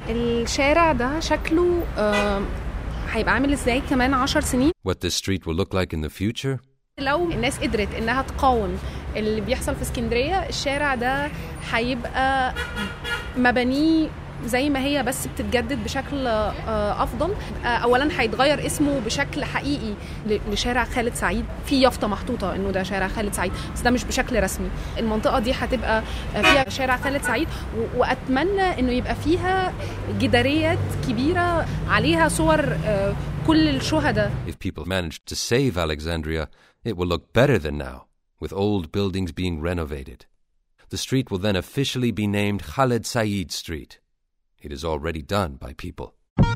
الشارع ده شكله هيبقى عامل ازاي كمان 10 سنين؟ What this street will look like in the future? لو الناس قدرت انها تقاوم اللي بيحصل في اسكندرية، الشارع ده هيبقى مبانيه زي ما هي بس بتتجدد بشكل أفضل. أولاً هيتغير اسمه بشكل حقيقي لشارع خالد سعيد، في يافطة محطوطة إنه ده شارع خالد سعيد، بس ده مش بشكل رسمي. المنطقة دي هتبقى فيها شارع خالد سعيد، وأتمنى إنه يبقى فيها جداريات كبيرة عليها صور كل الشهداء. If people manage to save Alexandria, it will look better than now, with old buildings being renovated. The street will then officially be named Khaled Said Street. It is already done by people.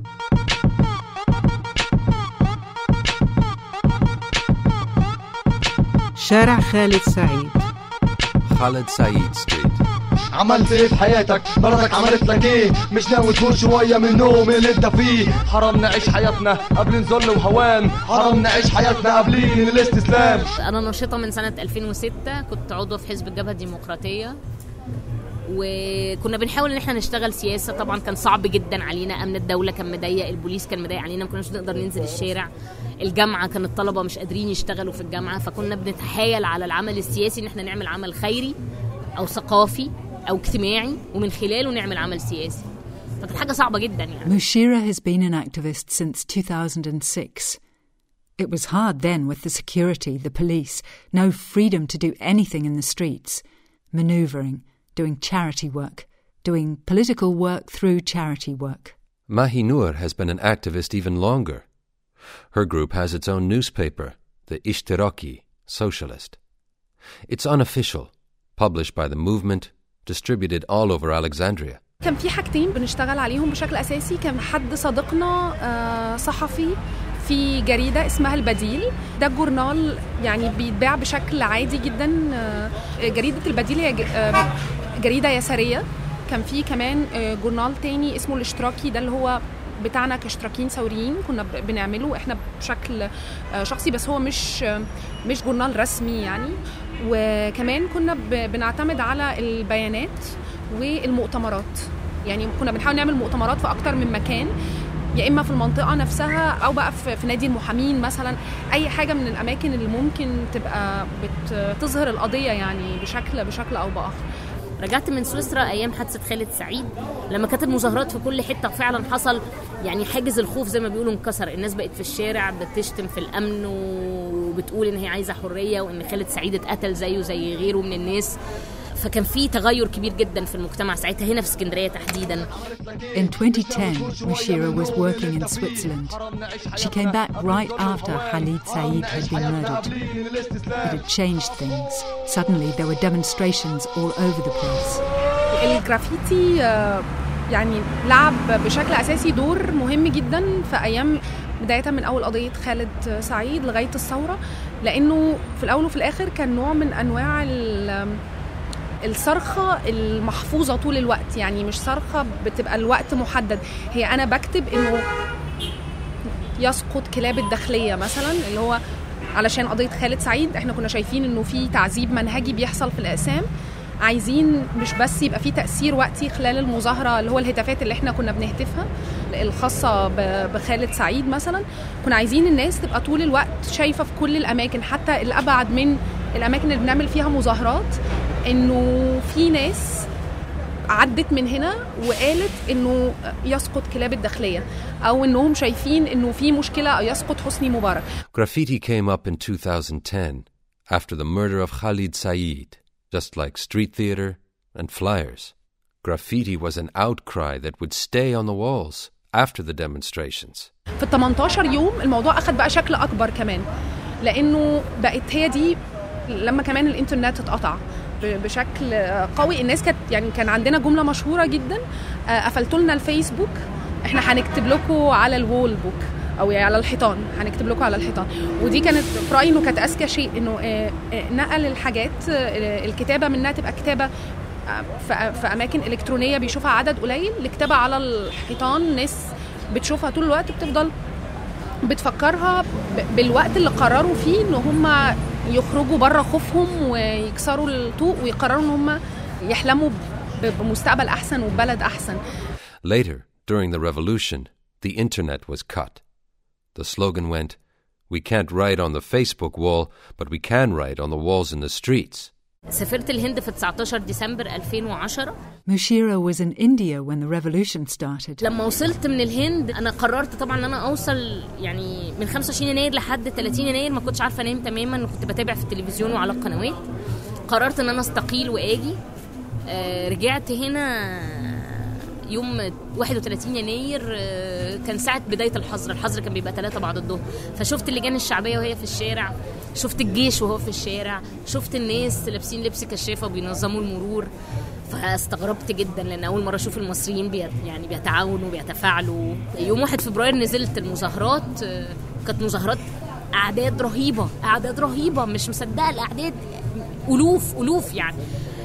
شارع خالد سعيد. Khaled Said Street. عملت ايه في حياتك؟ مراتك عملت لك ايه؟ مش ناوي تقول شويه من النوم اللي انت فيه؟ حرام نعيش حياتنا قبل ذل وهوان، حرام نعيش حياتنا قبلين الاستسلام. انا نشطه من سنه 2006، كنت عضوه في حزب الجبهه الديمقراطيه، وكنا بنحاول ان احنا نشتغل سياسه. طبعا كان صعب جدا علينا، امن الدوله كان مضيق، البوليس كان مضيق علينا، ما كناش نقدر ننزل الشارع. الجامعه كان الطلبه مش قادرين يشتغلوا في الجامعه، فكنا بنتحايل على العمل السياسي ان احنا نعمل عمل خيري او ثقافي او اجتماعي، ومن خلاله نعمل عمل سياسي. فكانت حاجه صعبه جدا يعني. Mushira has been an activist since 2006. It was hard then with the security, the police, no freedom to do anything in the streets, maneuvering, doing charity work, doing political work through charity work. Mahi Noor has been an activist even longer. Her group has its own newspaper, the Ishtiraki, Socialist. It's unofficial, published by the movement, distributed all over Alexandria. كان في حاجتين بنشتغل عليهم بشكل أساسي. كان حد صديقنا صحفي في جريدة اسمها البديل، ده جورنال يعني بيتباع بشكل عادي جدا. جريدة البديل هي جريدة يسارية. كان في كمان جورنال تاني اسمه الاشتراكي، ده اللي هو بتاعنا كاشتراكيين ثوريين، كنا بنعمله احنا بشكل شخصي، بس هو مش جورنال رسمي يعني. وكمان كنا بنعتمد على البيانات والمؤتمرات، يعني كنا بنحاول نعمل مؤتمرات في أكتر من مكان، يا إما في المنطقة نفسها أو بقى في نادي المحامين مثلا، أي حاجة من الأماكن اللي ممكن تبقى بتظهر القضية يعني بشكل أو بآخر. رجعت من سويسرا أيام حادثة خالد سعيد، لما كانت المظاهرات في كل حتة، فعلا حصل يعني حاجز الخوف زي ما بيقولوا انكسر. الناس بقت في الشارع بتشتم في الأمن وبتقول إن هي عايزة حرية، وإن خالد سعيد اتقتل زيه زي غيره من الناس. فكان في تغير كبير جدا في المجتمع ساعتها هنا في اسكندرية تحديدا. In 2010, Mushira was working in Switzerland. She came back right after Khalid Said had been murdered. It had changed things. Suddenly there were demonstrations all over the place. الجرافيتي يعني لعب بشكل أساسي دور مهم جدا في أيام بداية من أول قضية خالد سعيد لغاية الثورة، لأنه في الأول وفي الآخر كان نوع من أنواع الصرخة المحفوظة طول الوقت، يعني مش صرخة بتبقى الوقت محدد. هي أنا بكتب إنه يسقط كلاب الداخلية مثلا، اللي هو علشان قضية خالد سعيد احنا كنا شايفين إنه في تعذيب منهجي بيحصل في الأقسام، عايزين مش بس يبقى في تأثير وقتي خلال المظاهرة اللي هو الهتافات اللي احنا كنا بنهتفها الخاصة بخالد سعيد مثلا، كنا عايزين الناس تبقى طول الوقت شايفة في كل الأماكن، حتى الأبعد من الأماكن اللي بنعمل فيها مظاهرات، إنه في ناس عدت من هنا وقالت إنه يسقط كلاب الداخلية، أو إنهم شايفين إنه في مشكلة أو يسقط حسني مبارك. Graffiti came up in 2010 after the murder of Khalid Said, just like street theater and flyers. Graffiti was an outcry that would stay on the walls after the demonstrations. في 18 يوم الموضوع أخذ بقى شكل أكبر كمان، لأنه بقت هي دي لما كمان الإنترنت اتقطع بشكل قوي. الناس كان عندنا جملة مشهورة جدا، قفلتوا لنا الفيسبوك، احنا هنكتب لكم على الوول بوك أو على الحيطان، هنكتب لكم على الحيطان. ودي كانت في رأيي إنه كانت أذكى شيء، إنه نقل الحاجات الكتابة منها تبقى كتابة في أماكن إلكترونية بيشوفها عدد قليل، الكتابة على الحيطان ناس بتشوفها طول الوقت، بتفضل بتفكرها بالوقت اللي قرروا فيه إنه هم يخرجوا برا خوفهم ويكسروا الطوق ويقرروا إن هم يحلموا بمستقبل أحسن وبلد أحسن. Later, during the revolution, the internet was cut. The slogan went, "We can't write on the Facebook wall, but we can write on the walls in the streets." سافرت الهند في 19 ديسمبر 2010. Mushira was in India when the revolution started. لما وصلت من الهند أنا قررت طبعا أن أنا أوصل يعني من 25 يناير لحد 30 يناير ما كنتش عارفة أنام تماما، وكنت بتابع في التلفزيون وعلى القنوات. قررت أن أنا استقيل وآجي. رجعت هنا يوم 31 يناير، كان ساعة بداية الحظر كان بيبقى 3 بعد الظهر، فشفت اللجان الشعبية وهي في الشارع، شفت الجيش وهو في الشارع، شفت الناس لابسين لبس كشافة وبينظموا المرور، فاستغربت جدا لأن أول مرة أشوف المصريين يعني بيتعاونوا وبيتفاعلوا. يوم 1 فبراير نزلت المظاهرات، كانت مظاهرات أعداد رهيبة، مش مصدقة الأعداد، ألوف يعني.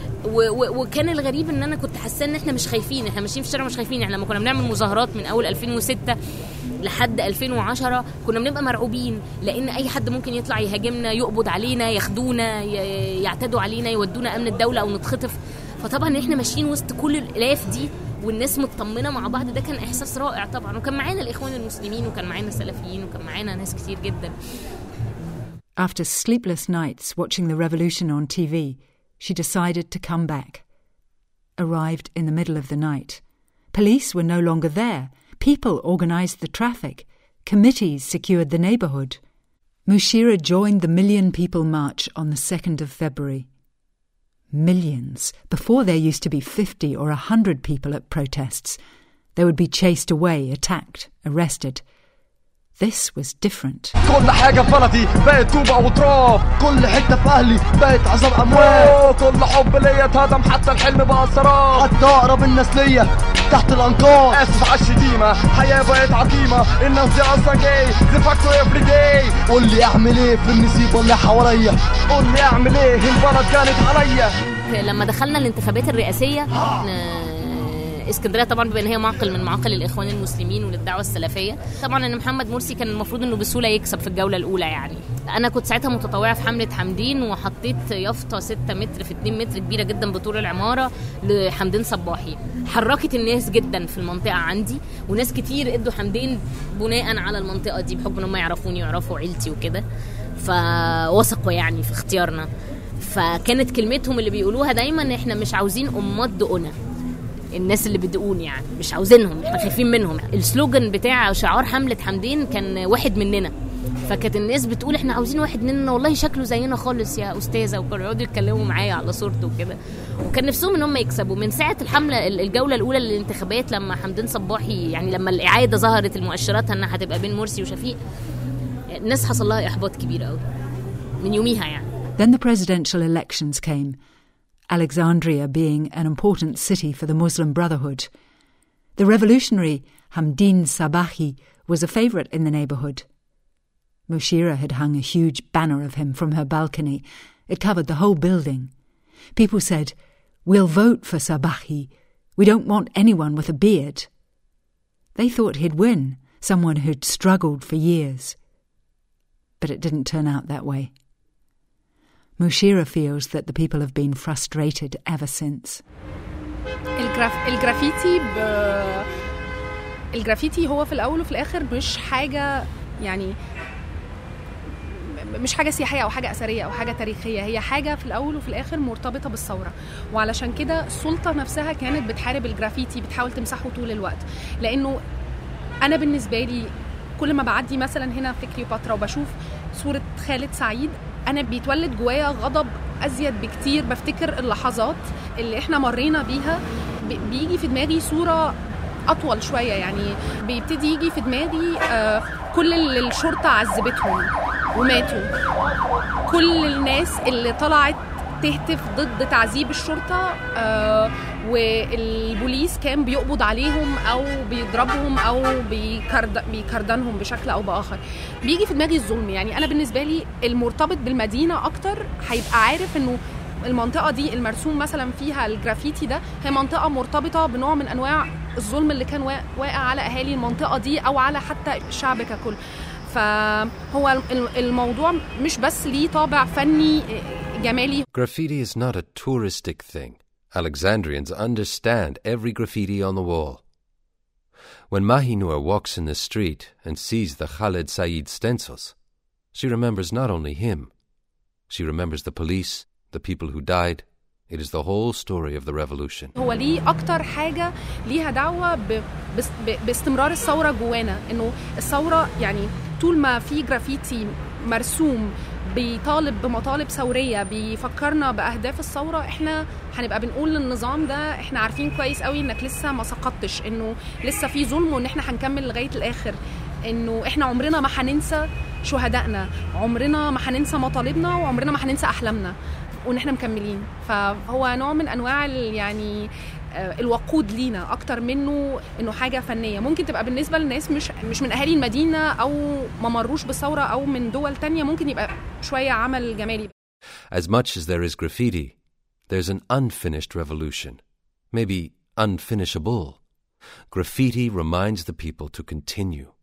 وكان الغريب ان انا كنت حاسه ان احنا مش خايفين، احنا ماشيين في الشارع مش خايفين. احنا لما كنا بنعمل مظاهرات من اول 2006 لحد 2010 كنا بنبقى مرعوبين، لان اي حد ممكن يطلع يهاجمنا، يقبض علينا، ياخدونا، يعتدوا علينا، يودونا امن الدوله او نتخطف. فطبعا احنا ماشيين وسط كل الالاف دي والناس مطمنه مع بعض، ده كان احساس رائع طبعا. وكان معانا الاخوان المسلمين، وكان معانا السلفيين، وكان معانا ناس كتير جدا. After sleepless nights watching the revolution on TV, she decided to come back. Arrived in the middle of the night. Police were no longer there. People organised the traffic. Committees secured the neighbourhood. Mushira joined the Million People March on the 2nd of February. Millions. Before there used to be 50 or 100 people at protests. They would be chased away, attacked, arrested. This was different. كل حاجة في بلدي بقت طوبة وتراب، كل حتة في أهلي بقت عذاب أموال، كل حب ليا اتهدم، حتى الحلم بقى سراب، حتى أقرب الناس ليا تحت الأنقاض. آسف على الشتيمة، حياة بقت عقيمة، الناس دي أصلا جاي دي فاكتو إفري داي. قول لي أعمل إيه في النسيب اللي حواليا، قول لي أعمل إيه البلد كانت عليا. لما دخلنا الانتخابات الرئاسية اسكندريه طبعا بما ان هي معقل من معاقل الاخوان المسلمين وللدعوه السلفيه، طبعا ان محمد مرسي كان المفروض انه بسهوله يكسب في الجوله الاولى. يعني انا كنت ساعتها متطوعه في حمله حمدين، وحطيت يافطه 6 متر في 2 متر كبيره جدا بطول العماره لحمدين صباحي، حركت الناس جدا في المنطقه عندي، وناس كتير ادوا حمدين بناء على المنطقه دي بحكم ان هم يعرفوني ويعرفوا عيلتي وكده، فوثقوا يعني في اختيارنا. فكانت كلمتهم اللي بيقولوها دايما احنا مش عاوزين امات دقنا، الناس اللي بدقون يعني مش عاوزينهم، احنا خايفين منهم. السلوجن بتاع شعار حملة حمدين كان واحد مننا، فكانت الناس بتقول احنا عاوزين واحد مننا، والله شكله زينا خالص يا استاذه، وكانوا يقعدوا يتكلموا معايا على صورته وكده، وكان نفسهم ان هم يكسبوا. من ساعه الحمله الجوله الاولى للانتخابات لما حمدين صباحي يعني لما الاعاده ظهرت المؤشرات انها هتبقى بين مرسي وشفيق، الناس حصل لها احباط كبير قوي من يوميها يعني. Then the presidential elections came, Alexandria being an important city for the Muslim Brotherhood. The revolutionary Hamdeen Sabahi was a favourite in the neighbourhood. Mushira had hung a huge banner of him from her balcony. It covered the whole building. People said, "We'll vote for Sabahi. We don't want anyone with a beard." They thought he'd win, someone who'd struggled for years. But it didn't turn out that way. Mushira feels that the people have been frustrated ever since. الجرافيتي هو في الأول وفي الآخر مش حاجة يعني مش حاجة سياحية أو حاجة أثرية أو حاجة تاريخية، هي حاجة في الأول وفي الآخر مرتبطة بالثورة، وعلشان كده السلطة نفسها كانت بتحارب الجرافيتي، بتحاول تمسحه طول الوقت. لأنه أنا بالنسبة لي كل ما بعدي مثلا هنا في كليوباترا وبشوف صورة خالد سعيد، أنا بيتولد جوايا غضب أزيد بكتير. بفتكر اللحظات اللي إحنا مرينا بيها، بيجي في دماغي صورة أطول شوية، يعني بيبتدي يجي في دماغي كل اللي الشرطة عذبتهم وماتوا، كل الناس اللي طلعت تهتف ضد تعذيب الشرطة، والبوليس كان بيقبض عليهم أو بيضربهم أو بيكردنهم بشكل أو بآخر. بيجي في دماغي الظلم. يعني أنا بالنسبة لي المرتبط بالمدينة أكتر هيبقى عارف إنه المنطقة دي المرسوم مثلا فيها الجرافيتي ده هي منطقة مرتبطة بنوع من أنواع الظلم اللي كان واقع على أهالي المنطقة دي أو على حتى الشعب ككل. فهو الموضوع مش بس ليه طابع فني جمالي. Graffiti is not a touristic thing. Alexandrians understand every graffiti on the wall. When Mahinur walks in the street and sees the Khaled Saeed stencils, she remembers not only him, she remembers the police, the people who died. It is the whole story of the revolution. هو ليه أكتر حاجة ليها دعوة باستمرار الثورة جوانا، إنه الثورة يعني طول ما في جرافيتي مرسوم بيطالب بمطالب ثورية بيفكرنا بأهداف الثورة، إحنا هنبقى بنقول للنظام ده إحنا عارفين كويس قوي إنك لسه ما سقطتش، إنه لسه في ظلم وإن إحنا هنكمل لغاية الآخر، إنه إحنا عمرنا ما هننسى شهدائنا، عمرنا ما هننسى مطالبنا، وعمرنا ما هننسى أحلامنا، وإن إحنا مكملين. فهو نوع من أنواع يعني الوقود لينا أكتر منه إنه حاجة فنية. ممكن تبقى بالنسبة للناس مش من أهالي المدينة أو ما مروش بالثورة أو من دول تانية، ممكن يبقى شوية عمل جمالي. As much as there is graffiti, there's an unfinished revolution, maybe unfinishable. Graffiti reminds the people to continue.